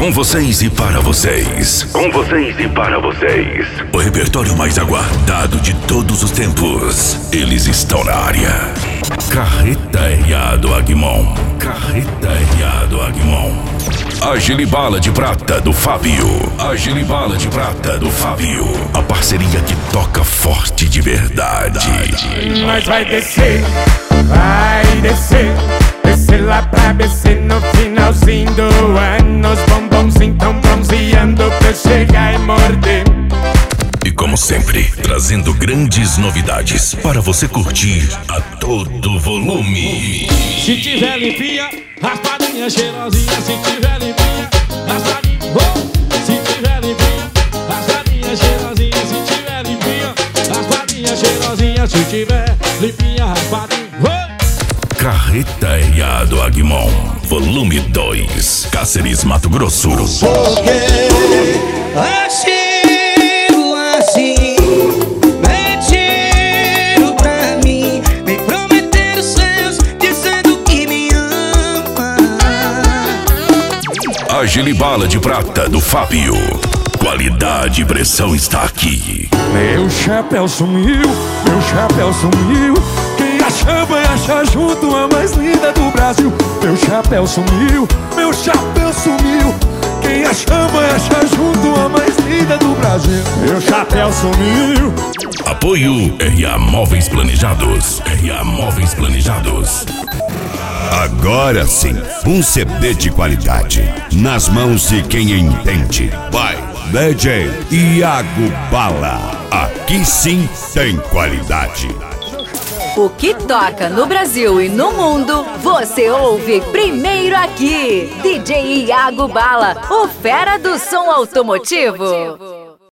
Com vocês e para vocês. Com vocês e para vocês. O repertório mais aguardado de todos os tempos. Eles estão na área. Carreta R.A. do Agmon. Carreta R.A. do Agmon. A Gilibala de Prata do Fábio. A Gilibala de Prata do Fábio. A parceria que toca forte de verdade. Nós vai descer, descer lá pra BC no finalzinho do ano. Os bombonzinhos tão bronzeando pra eu chegar e morder. E como sempre, trazendo grandes novidades para você curtir a todo volume. Se tiver limpinha, raspadinha cheirosinha. Se tiver limpinha, raspadinha, oh! Se tiver limpinha, raspadinha cheirosinha. Se tiver limpinha, raspadinha cheirosinha. Se tiver limpinha, raspadinha, oh! Carreta R.A. do Agmon, volume 2, Cáceres, Mato Grosso. Porque assim, mentiram pra mim, me prometeram céus, dizendo que me ama. A Gilibala de Prata do Fábio. Qualidade e pressão está aqui. Meu chapéu sumiu, meu chapéu sumiu. Quem achar vai achar junto a mais linda do Brasil. Meu chapéu sumiu, meu chapéu sumiu. Quem achar vai achar junto a mais linda do Brasil. Meu chapéu sumiu. Apoio R.A. Móveis Planejados. R.A. Móveis Planejados. Agora sim, um CD de qualidade nas mãos de quem entende. Vai, DJ Iago Bala. Aqui sim tem qualidade. O que toca no Brasil e no mundo, você ouve primeiro aqui. DJ Iago Bala, o fera do som automotivo.